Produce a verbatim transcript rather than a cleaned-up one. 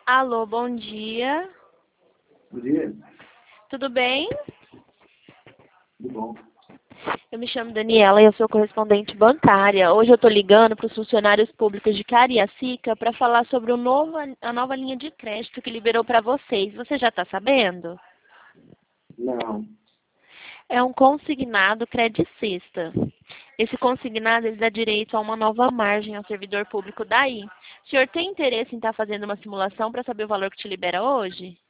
Alô, bom dia. Bom dia. Tudo bem? Tudo bom. Eu me chamo Daniela e eu sou correspondente bancária. Hoje eu estou ligando para os funcionários públicos de Cariacica para falar sobre o novo, a nova linha de crédito que liberou para vocês. Você já está sabendo? Não. É um consignado credicista. Esse consignado ele dá direito a uma nova margem ao servidor público daí. O senhor tem interesse em estar fazendo uma simulação para saber o valor que te libera hoje?